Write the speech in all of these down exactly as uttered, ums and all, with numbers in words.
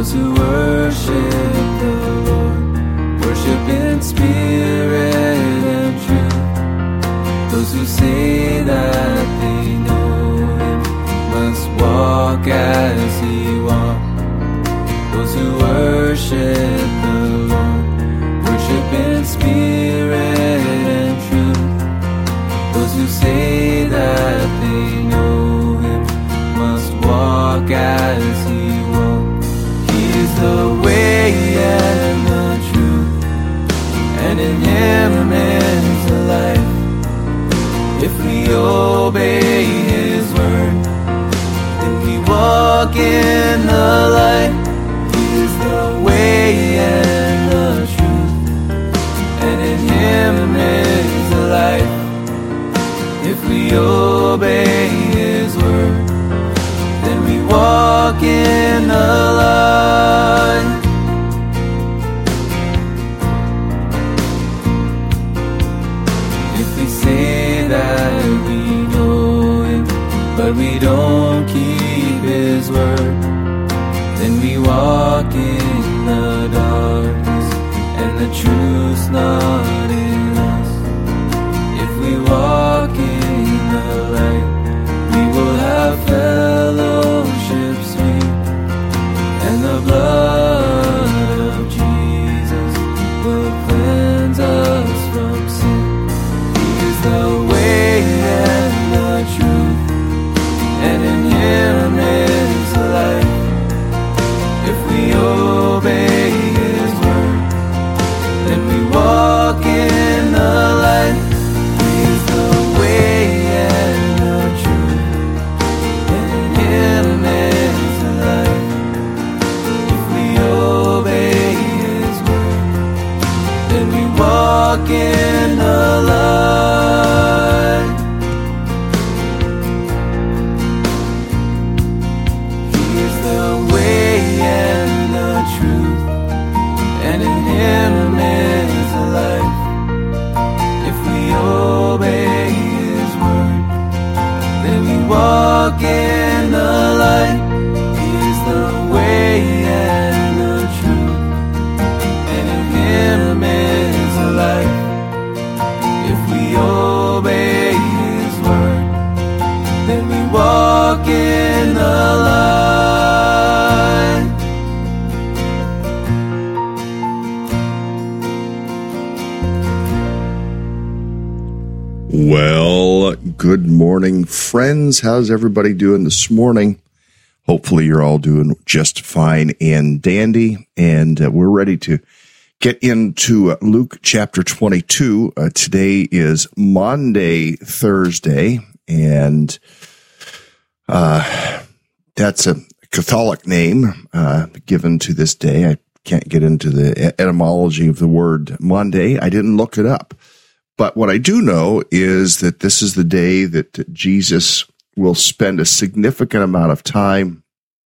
Those who worship the Lord worship in spirit and truth. Those who say that they know Him must walk as He walked. Those who worship the Lord worship in spirit and truth. Those who say that they know Him must walk as He walked. He is the way and the truth, and in Him is the life. If we obey His word, then we walk in the light. He is the way and the truth, and in Him is the life. If we obey His word, then we walk in the light. If we say that we know Him, but we don't keep His word, then we walk in the darkness, and the truth's not in us. If we walk in the light, we will have fellowship sweet, and the blood of Jesus will cleanse us from sin. He is the way and the truth, and in Him is the life. If we obey His word, then we walk in the light. He is the way and the truth, and in Him is the life. If we obey His word, then we walk in the light. He is the way and the truth, and in Him is the life. If we obey His word, then we walk in the light. He is the way and the truth, and in Him is the life. If we obey His word, then we walk in the light. Well, good morning, friends. How's everybody doing this morning? Hopefully you're all doing just fine and dandy, and uh, we're ready to get into uh, Luke chapter twenty-two. Uh, today is Maundy Thursday, and uh, that's a Catholic name uh, given to this day. I can't get into the etymology of the word Maundy. I didn't look it up. But what I do know is that this is the day that Jesus will spend a significant amount of time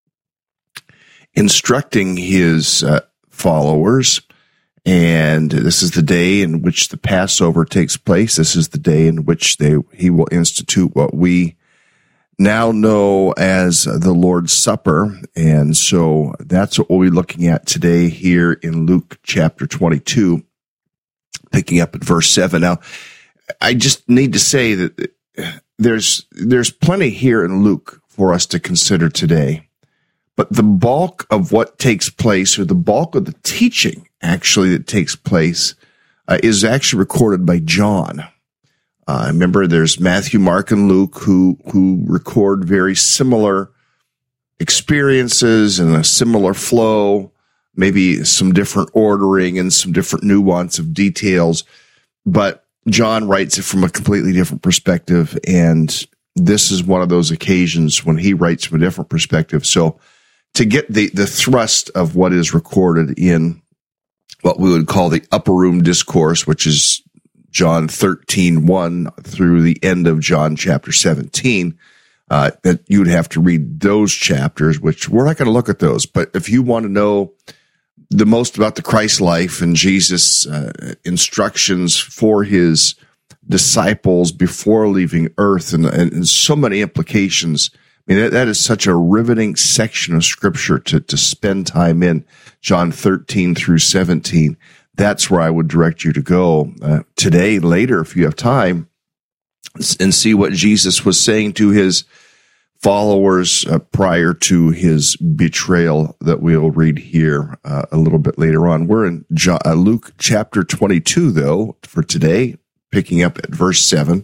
instructing His uh, followers. And this is the day in which the Passover takes place. This is the day in which they He will institute what we now know as the Lord's Supper. And so that's what we'll be looking at today here in Luke chapter twenty-two. Picking up at verse seven. Now, I just need to say that there's there's plenty here in Luke for us to consider today, but the bulk of what takes place, or the bulk of the teaching actually that takes place, uh, is actually recorded by John. Uh, remember, there's Matthew, Mark, and Luke who who record very similar experiences and a similar flow. Maybe some different ordering and some different nuance of details, but John writes it from a completely different perspective, and this is one of those occasions when he writes from a different perspective. So to get the, the thrust of what is recorded in what we would call the upper room discourse, which is John thirteen one through the end of John chapter seventeen, uh, that you would have to read those chapters, which we're not going to look at those. But if you want to know the most about the Christ life and Jesus' uh, instructions for His disciples before leaving earth, and, and, and so many implications, I mean, that, that is such a riveting section of Scripture to, to spend time in, John thirteen through seventeen. That's where I would direct you to go uh, today, later, if you have time, and see what Jesus was saying to his followers uh, prior to his betrayal that we'll read here uh, a little bit later on. We're in John, uh, Luke chapter twenty-two, though, for today, picking up at verse seven.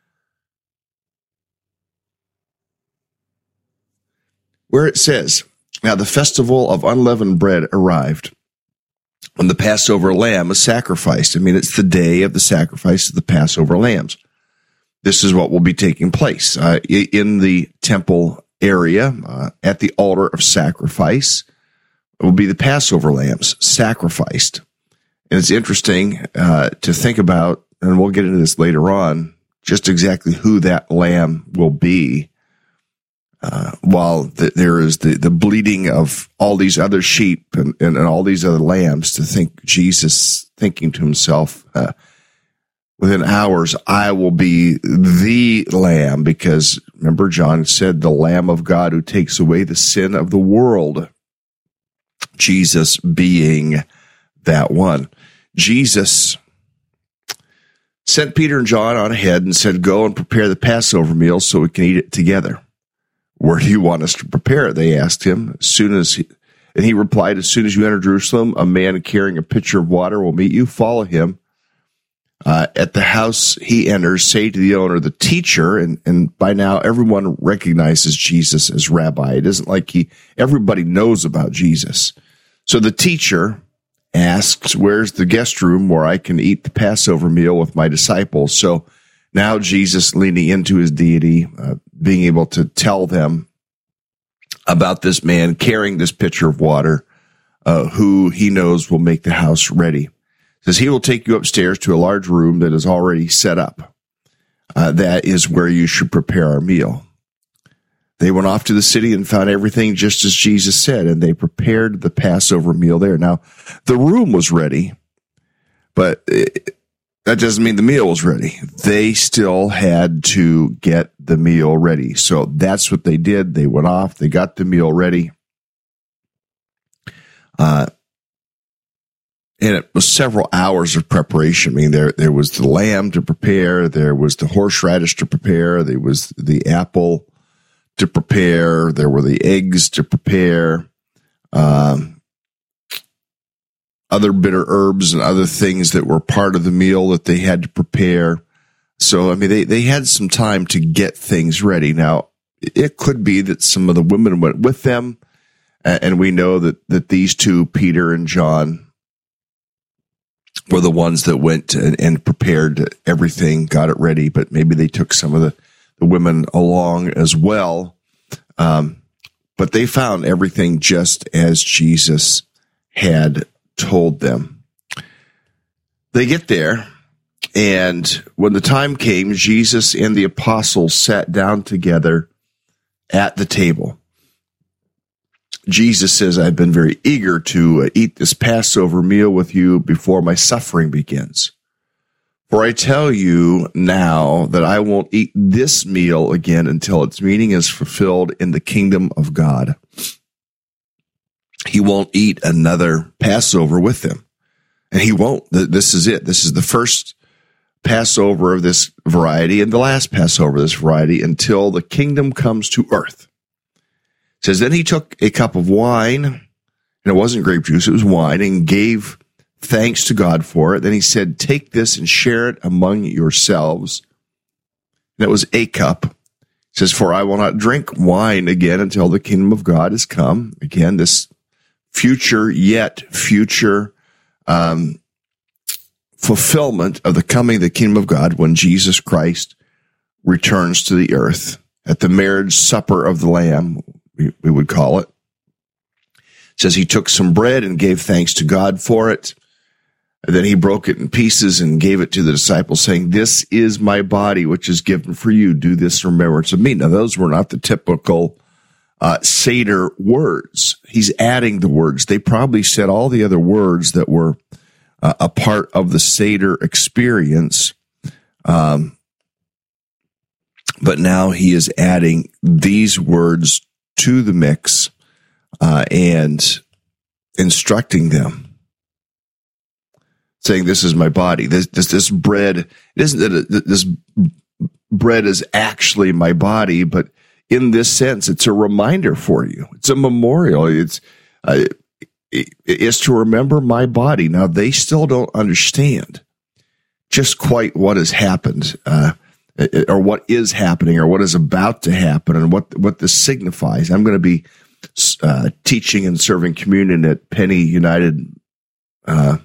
Where it says, "Now the festival of unleavened bread arrived, when the Passover lamb was sacrificed." I mean, it's the day of the sacrifice of the Passover lambs. This is what will be taking place uh, in the temple area uh, at the altar of sacrifice. It will be the Passover lambs sacrificed. And it's interesting uh, to think about, and we'll get into this later on, just exactly who that lamb will be. Uh, while the, there is the, the bleeding of all these other sheep and, and, and all these other lambs, to think Jesus thinking to himself, uh, within hours, I will be the lamb, because remember, John said, the Lamb of God who takes away the sin of the world. Jesus being that one. Jesus sent Peter and John on ahead and said, "Go and prepare the Passover meal so we can eat it together." "Where do you want us to prepare it?" they asked him. As soon as he, and he replied, "As soon as you enter Jerusalem, a man carrying a pitcher of water will meet you. Follow him. Uh, at the house he enters, say to the owner, 'The teacher,'" and, and by now everyone recognizes Jesus as rabbi. It isn't like he, everybody knows about Jesus. So the teacher asks, "Where's the guest room where I can eat the Passover meal with my disciples?" So now Jesus, leaning into his deity, uh, being able to tell them about this man carrying this pitcher of water, uh, who he knows will make the house ready. Says he will take you upstairs to a large room that is already set up. Uh, that is where you should prepare our meal. They went off to the city and found everything just as Jesus said, and they prepared the Passover meal there. Now, the room was ready, but it, that doesn't mean the meal was ready. They still had to get the meal ready. So that's what they did. They went off. They got the meal ready. Uh, and it was several hours of preparation. I mean, there, there was the lamb to prepare. There was the horseradish to prepare. There was the apple to prepare. There were the eggs to prepare. Um, other bitter herbs and other things that were part of the meal that they had to prepare. So, I mean, they, they had some time to get things ready. Now, it could be that some of the women went with them, and we know that, that these two, Peter and John, were the ones that went and, and prepared everything, got it ready, but maybe they took some of the, the women along as well. Um, but they found everything just as Jesus had told them. They get there, and when the time came, Jesus and the apostles sat down together at the table. Jesus says, "I've been very eager to uh, eat this Passover meal with you before my suffering begins. For I tell you now that I won't eat this meal again until its meaning is fulfilled in the kingdom of God." He won't eat another Passover with them. And he won't. This is it. This is the first Passover of this variety and the last Passover of this variety until the kingdom comes to earth. It says, then he took a cup of wine, and it wasn't grape juice, it was wine, and gave thanks to God for it. Then he said, "Take this and share it among yourselves." And it was a cup. It says, "For I will not drink wine again until the kingdom of God has come." Again, this future, yet future um, fulfillment of the coming of the kingdom of God when Jesus Christ returns to the earth at the marriage supper of the Lamb, we, we would call it. It says he took some bread and gave thanks to God for it. And then he broke it in pieces and gave it to the disciples, saying, "This is my body, which is given for you. Do this in remembrance of me." Now, those were not the typical Uh, Seder words. He's adding the words. They probably said all the other words that were uh, a part of the Seder experience. Um, But now he is adding these words to the mix uh, and instructing them, saying, "This is my body. This this, this bread. It isn't that it, this bread is actually my body, but in this sense, it's a reminder for you. It's a memorial. It's uh, it, it's to remember my body." Now they still don't understand just quite what has happened. Uh, or what is happening, or what is about to happen, and what what this signifies. I'm going to be uh, teaching and serving communion at Penny United uh,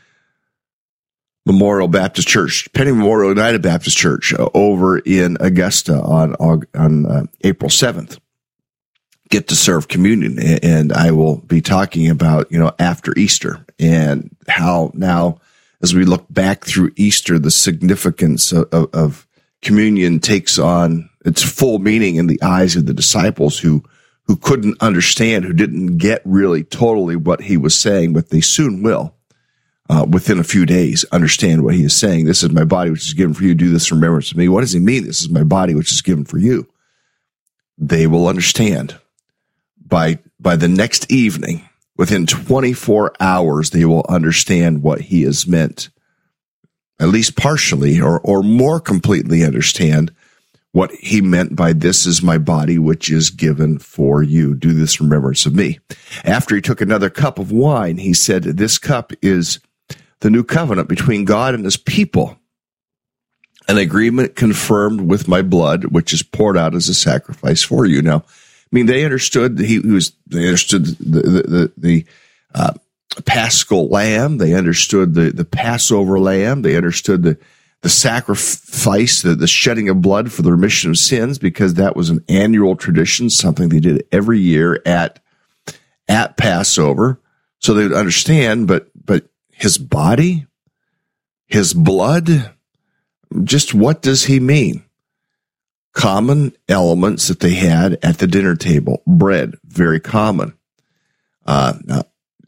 Memorial Baptist Church, Penny Memorial United Baptist Church, uh, over in Augusta on on uh, April seventh. Get to serve communion, and I will be talking about, you know, after Easter, and how now, as we look back through Easter, the significance of, of, of communion takes on its full meaning in the eyes of the disciples who who couldn't understand, who didn't get really totally what he was saying, but they soon will, uh, within a few days, understand what he is saying. This is my body, which is given for you. Do this in remembrance of me. What does he mean? This is my body, which is given for you. They will understand by by the next evening. Within twenty-four hours, they will understand what he has meant. At least partially, or or more completely understand what he meant by "this is my body, which is given for you. Do this in remembrance of me." After he took another cup of wine, he said, "This cup is the new covenant between God and his people, an agreement confirmed with my blood, which is poured out as a sacrifice for you." Now, I mean, they understood that he was, they understood the, the, the, the uh, Paschal lamb. They understood the, the Passover lamb. They understood the, the sacrifice, the, the shedding of blood for the remission of sins, because that was an annual tradition, something they did every year at, at Passover. So they would understand, but, but his body, his blood, just what does he mean? Common elements that they had at the dinner table. Bread, very common. Uh, now,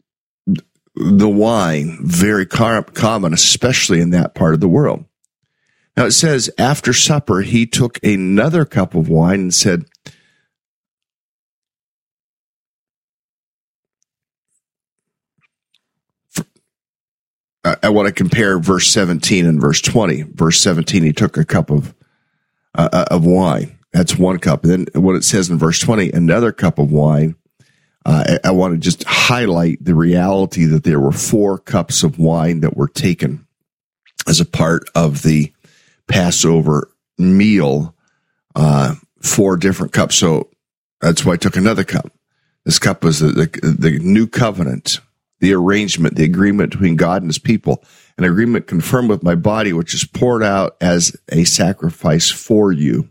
the wine, very common, especially in that part of the world. Now it says, after supper, he took another cup of wine and said, I want to compare verse seventeen and verse twenty. Verse seventeen, he took a cup of uh, of wine. That's one cup. And then what it says in verse twenty, another cup of wine. Uh, I, I want to just highlight the reality that there were four cups of wine that were taken as a part of the Passover meal, uh, four different cups. So that's why I took another cup. This cup was the, the, the new covenant, the arrangement, the agreement between God and his people, an agreement confirmed with my body, which is poured out as a sacrifice for you.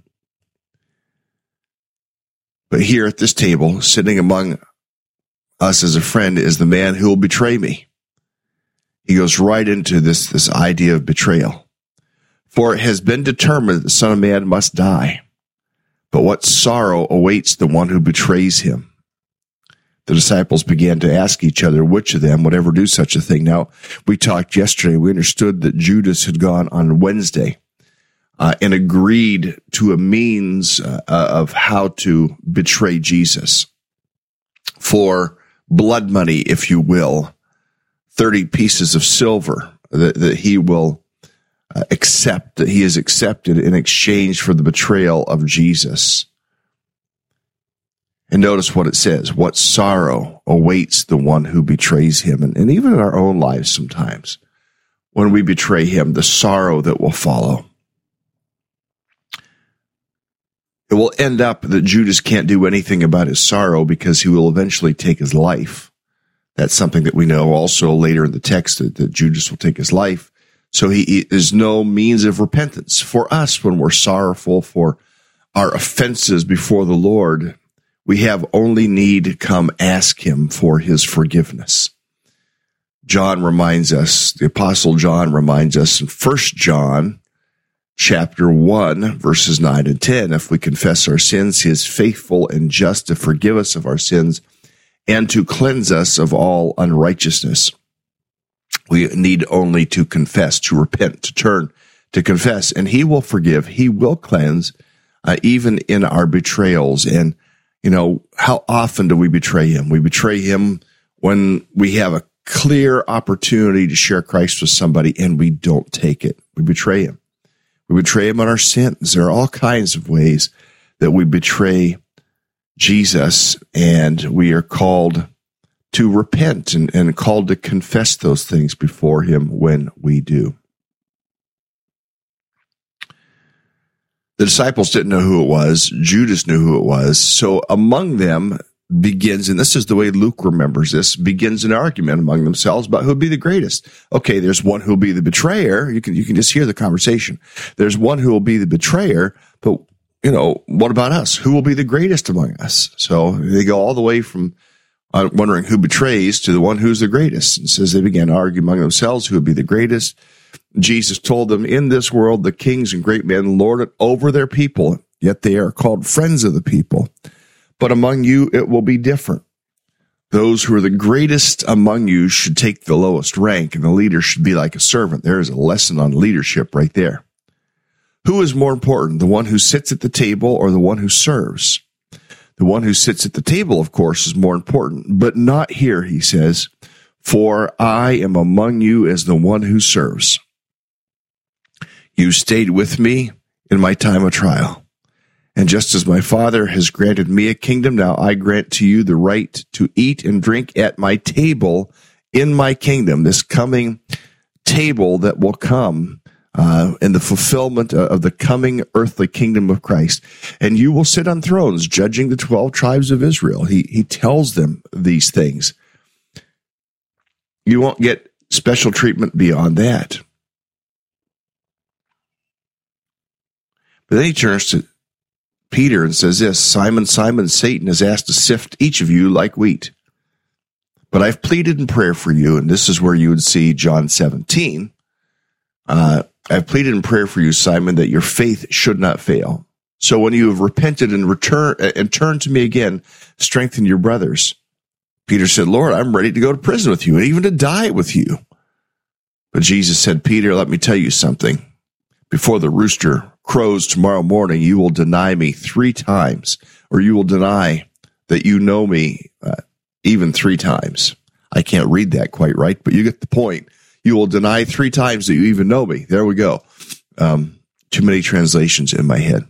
But here at this table, sitting among us as a friend, is the man who will betray me. He goes right into this, this idea of betrayal. For it has been determined that the Son of Man must die, but what sorrow awaits the one who betrays him. The disciples began to ask each other, which of them would ever do such a thing? Now, we talked yesterday, we understood that Judas had gone on Wednesday uh, and agreed to a means uh, of how to betray Jesus for blood money, if you will, thirty pieces of silver that, that he will uh, accept, that he has accepted in exchange for the betrayal of Jesus. And notice what it says, what sorrow awaits the one who betrays him. And, and even in our own lives sometimes, when we betray him, the sorrow that will follow. It will end up that Judas can't do anything about his sorrow because he will eventually take his life. That's something that we know also later in the text, that, that Judas will take his life. So he, he is no means of repentance. For us, when we're sorrowful for our offenses before the Lord, we have only need to come ask him for his forgiveness. John reminds us, the Apostle John reminds us in First John chapter one, verses nine and ten, if we confess our sins, he is faithful and just to forgive us of our sins and to cleanse us of all unrighteousness. We need only to confess, to repent, to turn, to confess, and he will forgive, he will cleanse uh, even in our betrayals. And, you know, how often do we betray him? We betray him when we have a clear opportunity to share Christ with somebody and we don't take it. We betray him. We betray him on our sins. There are all kinds of ways that we betray Jesus, and we are called to repent and, and called to confess those things before him when we do. The disciples didn't know who it was. Judas knew who it was. So among them begins, and this is the way Luke remembers this, begins an argument among themselves about who would be the greatest. Okay, there's one who will be the betrayer. You can, you can just hear the conversation. There's one who will be the betrayer, but, you know, what about us? Who will be the greatest among us? So they go all the way from uh, wondering who betrays to the one who's the greatest. And says they began to argue among themselves who would be the greatest. Jesus told them, in this world, the kings and great men lord it over their people, yet they are called friends of the people. But among you, it will be different. Those who are the greatest among you should take the lowest rank, and the leader should be like a servant. There is a lesson on leadership right there. Who is more important, the one who sits at the table or the one who serves? The one who sits at the table, of course, is more important, but not here, he says, for I am among you as the one who serves. You stayed with me in my time of trial. And just as my Father has granted me a kingdom, now I grant to you the right to eat and drink at my table in my kingdom, this coming table that will come uh, in the fulfillment of the coming earthly kingdom of Christ. And you will sit on thrones judging the twelve tribes of Israel. He, he tells them these things. You won't get special treatment beyond that. But then he turns to Peter and says this, Simon, Simon, Satan has asked to sift each of you like wheat. But I've pleaded in prayer for you, and this is where you would see John seventeen. Uh, I've pleaded in prayer for you, Simon, that your faith should not fail. So when you have repented and return and turned to me again, strengthen your brothers. Peter said, Lord, I'm ready to go to prison with you and even to die with you. But Jesus said, Peter, let me tell you something. Before the rooster crows tomorrow morning, you will deny me three times, or you will deny that you know me uh, even three times. I can't read that quite right, but you get the point. You will deny three times that you even know me. There we go. Um, too many translations in my head.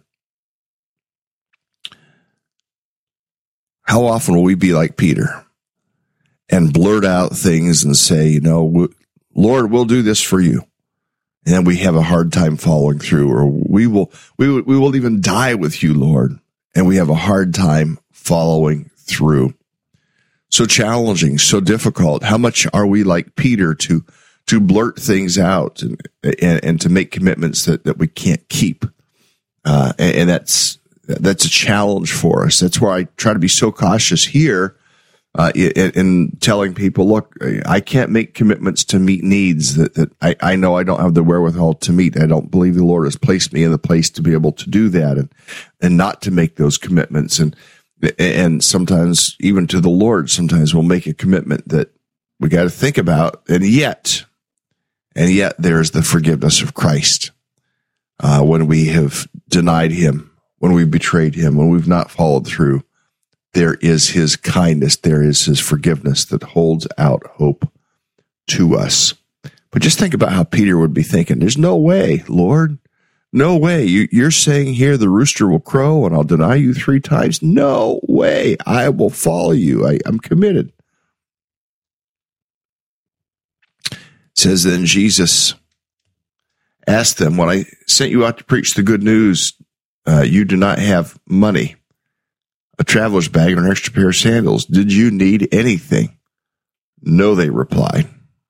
How often will we be like Peter and blurt out things and say, you know, Lord, we'll do this for you. And then we have a hard time following through, or we will, we will, we will even die with you, Lord. And we have a hard time following through. So challenging, so difficult. How much are we like Peter to, to blurt things out and, and, and to make commitments that, that we can't keep? Uh, and, and that's, that's a challenge for us. That's where I try to be so cautious here. Uh, in, in telling people, look, I can't make commitments to meet needs that, that I, I know I don't have the wherewithal to meet. I don't believe the Lord has placed me in the place to be able to do that and, and not to make those commitments. And, and sometimes even to the Lord, sometimes we'll make a commitment that we got to think about. And yet, and yet there's the forgiveness of Christ. Uh, when we have denied him, when we've betrayed him, when we've not followed through, there is his kindness, there is his forgiveness that holds out hope to us. But just think about how Peter would be thinking. There's no way, Lord, no way. You, you're saying here the rooster will crow and I'll deny you three times. No way. I will follow you. I, I'm committed. It says then Jesus asked them, when I sent you out to preach the good news, uh, you do not have money, a traveler's bag, and an extra pair of sandals. Did you need anything? No, they replied.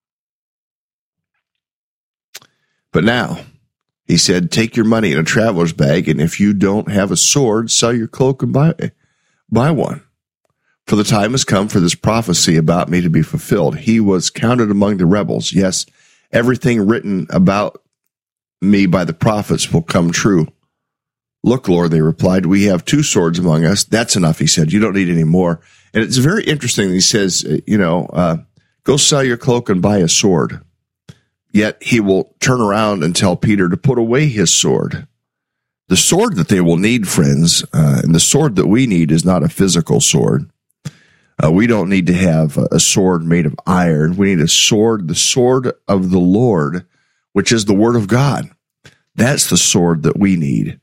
But now, he said, take your money in a traveler's bag, and if you don't have a sword, sell your cloak and buy, buy one. For the time has come for this prophecy about me to be fulfilled. He was counted among the rebels. Yes, everything written about me by the prophets will come true. Look, Lord, they replied, we have two swords among us. That's enough, he said. You don't need any more. And it's very interesting. He says, you know, uh, go sell your cloak and buy a sword. Yet he will turn around and tell Peter to put away his sword. The sword that they will need, friends, uh, and the sword that we need is not a physical sword. Uh, we don't need to have a sword made of iron. We need a sword, the sword of the Lord, which is the word of God. That's the sword that we need.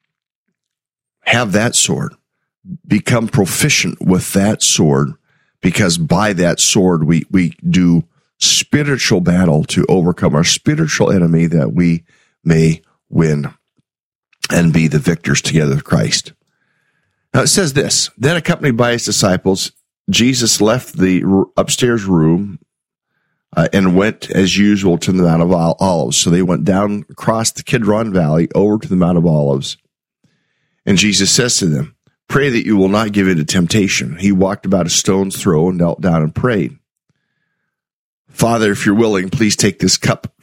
Have that sword. Become proficient with that sword, because by that sword we, we do spiritual battle to overcome our spiritual enemy, that we may win and be the victors together with Christ. Now it says this, then accompanied by his disciples, Jesus left the upstairs room uh, and went as usual to the Mount of Olives. So they went down across the Kidron Valley over to the Mount of Olives. And Jesus says to them, pray that you will not give in to temptation. He walked about a stone's throw and knelt down and prayed. Father, if you're willing, please take this cup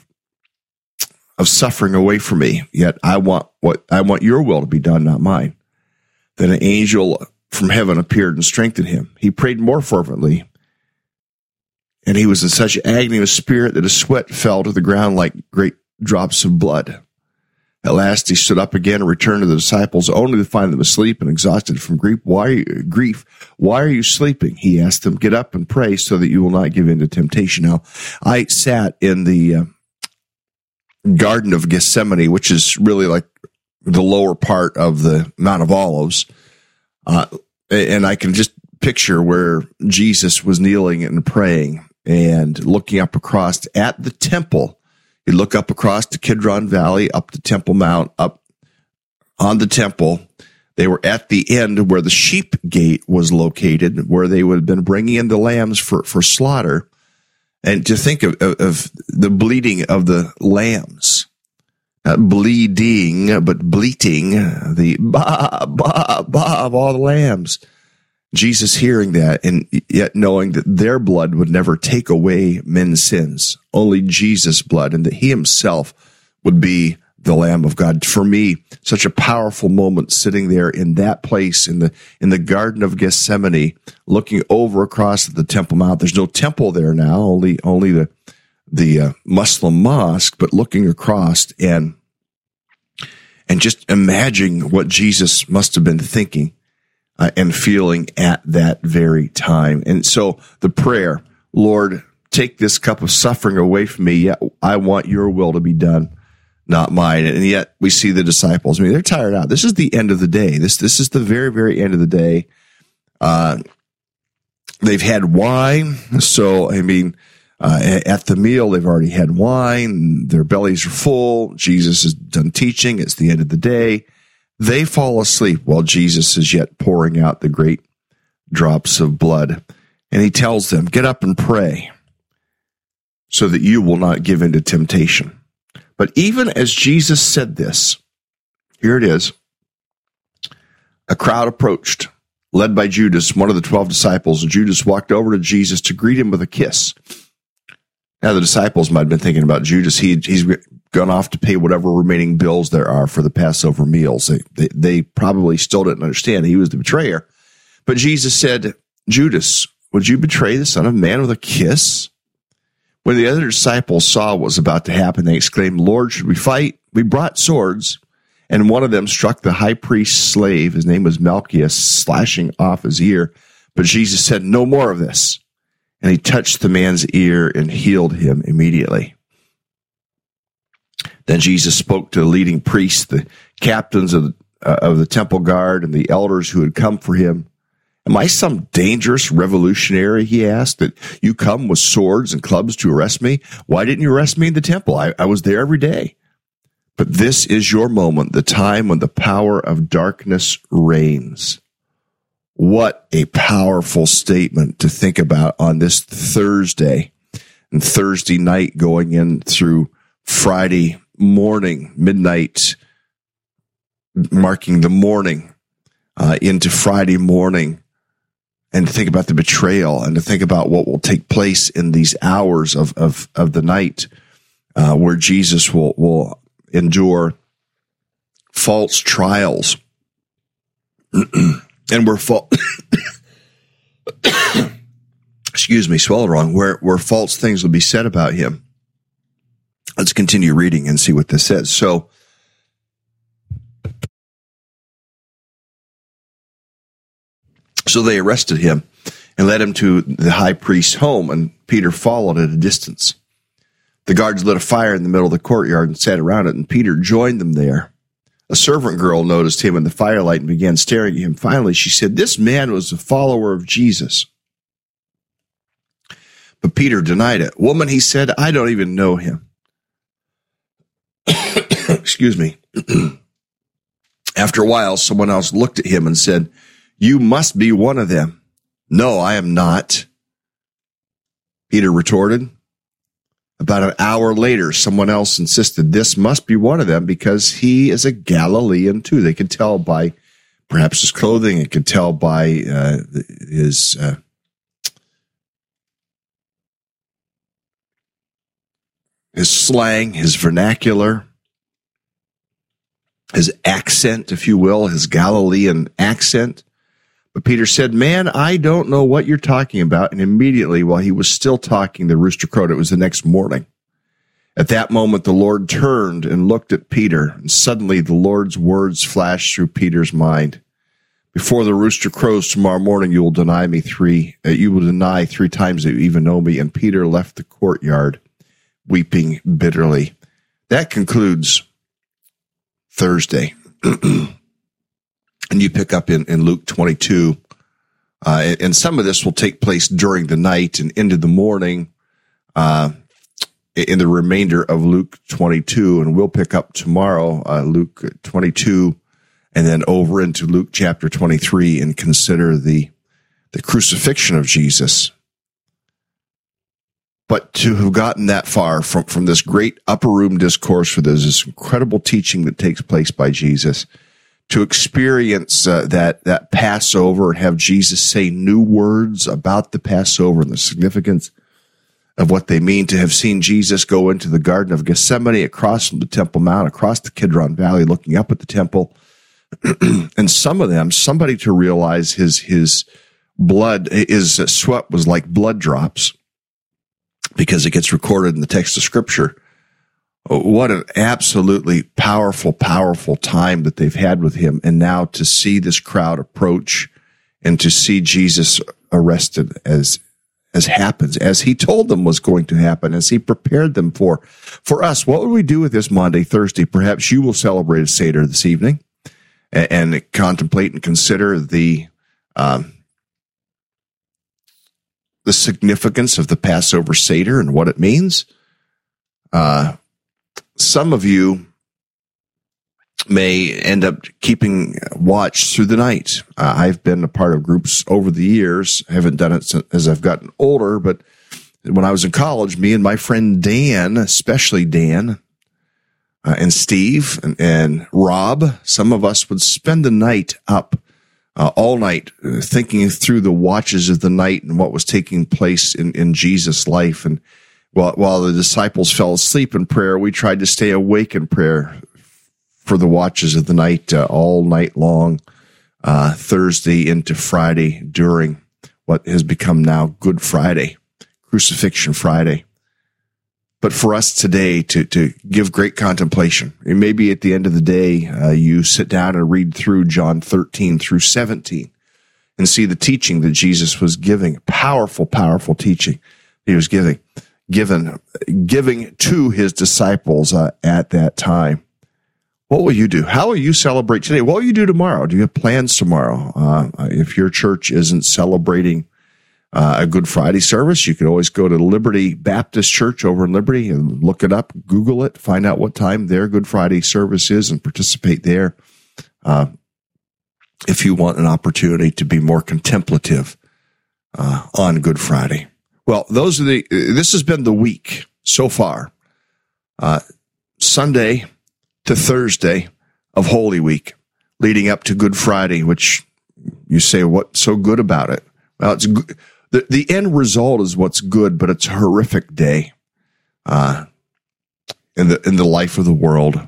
of suffering away from me. Yet I want what I want your will to be done, not mine. Then an angel from heaven appeared and strengthened him. He prayed more fervently, and he was in such agony of spirit that his sweat fell to the ground like great drops of blood. At last he stood up again and returned to the disciples, only to find them asleep and exhausted from grief. Why are you, grief? Why are you sleeping? He asked them. Get up and pray so that you will not give in to temptation. Now, I sat in the uh, Garden of Gethsemane, which is really like the lower part of the Mount of Olives. Uh, and I can just picture where Jesus was kneeling and praying and looking up across at the temple. You look up across the Kidron Valley, up the Temple Mount, up on the temple. They were at the end where the sheep gate was located, where they would have been bringing in the lambs for, for slaughter. And to think of, of, of the bleating of the lambs, not bleeding, but bleating, the ba, ba, ba of all the lambs. Jesus hearing that, and yet knowing that their blood would never take away men's sins, only Jesus' blood, and that he himself would be the Lamb of God. For me, such a powerful moment sitting there in that place in the in the Garden of Gethsemane, looking over across the Temple Mount. There's no temple there now, only only the the uh, Muslim mosque, but looking across and and just imagining what Jesus must have been thinking Uh, and feeling at that very time. And so the prayer, Lord, take this cup of suffering away from me. Yet I want your will to be done, not mine. And yet we see the disciples. I mean, they're tired out. This is the end of the day. This, this is the very, very end of the day. Uh, they've had wine. So, I mean, uh, at the meal, they've already had wine. Their bellies are full. Jesus is done teaching. It's the end of the day. They fall asleep while Jesus is yet pouring out the great drops of blood. And he tells them, get up and pray so that you will not give in to temptation. But even as Jesus said this, here it is, a crowd approached, led by Judas, one of the twelve disciples. And Judas walked over to Jesus to greet him with a kiss. Now, the disciples might have been thinking about Judas. He, he's gone off to pay whatever remaining bills there are for the Passover meals. They, they, they probably still didn't understand he was the betrayer. But Jesus said, Judas, would you betray the Son of Man with a kiss? When the other disciples saw what was about to happen, they exclaimed, Lord, should we fight? We brought swords. And one of them struck the high priest's slave. His name was Malchus, slashing off his ear. But Jesus said, no more of this. And he touched the man's ear and healed him immediately. Then Jesus spoke to the leading priests, the captains of the, uh, of the temple guard, and the elders who had come for him. Am I some dangerous revolutionary, he asked, that you come with swords and clubs to arrest me? Why didn't you arrest me in the temple? I, I was there every day. But this is your moment, the time when the power of darkness reigns. What a powerful statement to think about on this Thursday and Thursday night going in through Friday morning, midnight, marking the morning uh, into Friday morning, and to think about the betrayal and to think about what will take place in these hours of, of, of the night uh, where Jesus will, will endure false trials. And we're fa- excuse me, swallowed wrong, where, where false things will be said about him. Let's continue reading and see what this says. So So they arrested him and led him to the high priest's home, and Peter followed at a distance. The guards lit a fire in the middle of the courtyard and sat around it, and Peter joined them there. A servant girl noticed him in the firelight and began staring at him. Finally, she said, "This man was a follower of Jesus." But Peter denied it. "Woman," he said, "I don't even know him." Excuse me. After a while, someone else looked at him and said, "You must be one of them." "No, I am not," Peter retorted. About an hour later, someone else insisted, "This must be one of them because he is a Galilean too." They could tell by perhaps his clothing. It could tell by uh, his uh, his slang, his vernacular, his accent, if you will, his Galilean accent. But Peter said, "Man, I don't know what you're talking about." And immediately, while he was still talking, the rooster crowed. It was the next morning. At that moment, the Lord turned and looked at Peter, and suddenly the Lord's words flashed through Peter's mind. "Before the rooster crows tomorrow morning, you will deny me three, uh, you will deny three times that you even know me." And Peter left the courtyard, weeping bitterly. That concludes Thursday. And you pick up in, in Luke twenty-two, uh, and, and some of this will take place during the night and into the morning, uh, in the remainder of Luke twenty-two, and we'll pick up tomorrow, uh, Luke twenty-two, and then over into Luke chapter twenty-three and consider the, the crucifixion of Jesus. But to have gotten that far from, from this great upper room discourse where there's this incredible teaching that takes place by Jesus, to experience uh, that, that Passover and have Jesus say new words about the Passover and the significance of what they mean, to have seen Jesus go into the Garden of Gethsemane across from the Temple Mount, across the Kidron Valley, looking up at the temple. And some of them, somebody to realize his, his blood, his sweat was like blood drops, because it gets recorded in the text of Scripture. What an absolutely powerful, powerful time that they've had with him. And now to see this crowd approach and to see Jesus arrested as, as happens, as he told them was going to happen, as he prepared them for. For us, what would we do with this Maundy, Thursday? Perhaps you will celebrate a Seder this evening and, and contemplate and consider the, um, the significance of the Passover Seder and what it means. Uh, Some of you may end up keeping watch through the night. Uh, I've been a part of groups over the years. I haven't done it since, as I've gotten older, but when I was in college, me and my friend Dan, especially Dan, uh, and Steve and, and Rob, some of us would spend the night up uh, all night uh, thinking through the watches of the night and what was taking place in, in Jesus' life. And While, while the disciples fell asleep in prayer, we tried to stay awake in prayer for the watches of the night, uh, all night long, uh, Thursday into Friday during what has become now Good Friday, Crucifixion Friday. But for us today to, to give great contemplation, and maybe at the end of the day, uh, you sit down and read through John thirteen through seventeen and see the teaching that Jesus was giving, powerful, powerful teaching he was giving. Given, giving to his disciples uh, at that time. What will you do? How will you celebrate today? What will you do tomorrow? Do you have plans tomorrow? Uh, if your church isn't celebrating uh, a Good Friday service, you can always go to Liberty Baptist Church over in Liberty and look it up, Google it, find out what time their Good Friday service is and participate there. Uh, if you want an opportunity to be more contemplative uh, on Good Friday. Well, those are the, this has been the week so far, uh, Sunday to Thursday of Holy Week, leading up to Good Friday, which you say, what's so good about it? Well, it's good. The, the end result is what's good, but it's a horrific day, uh, in the, in the life of the world,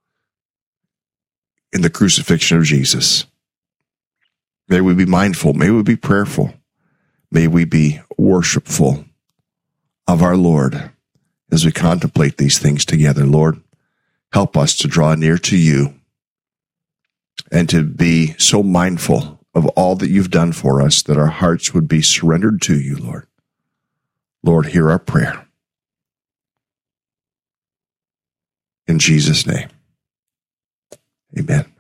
in the crucifixion of Jesus. May we be mindful. May we be prayerful. May we be worshipful of our Lord as we contemplate these things together. Lord, help us to draw near to you and to be so mindful of all that you've done for us, that our hearts would be surrendered to you, Lord. Lord, hear our prayer. In Jesus' name, amen.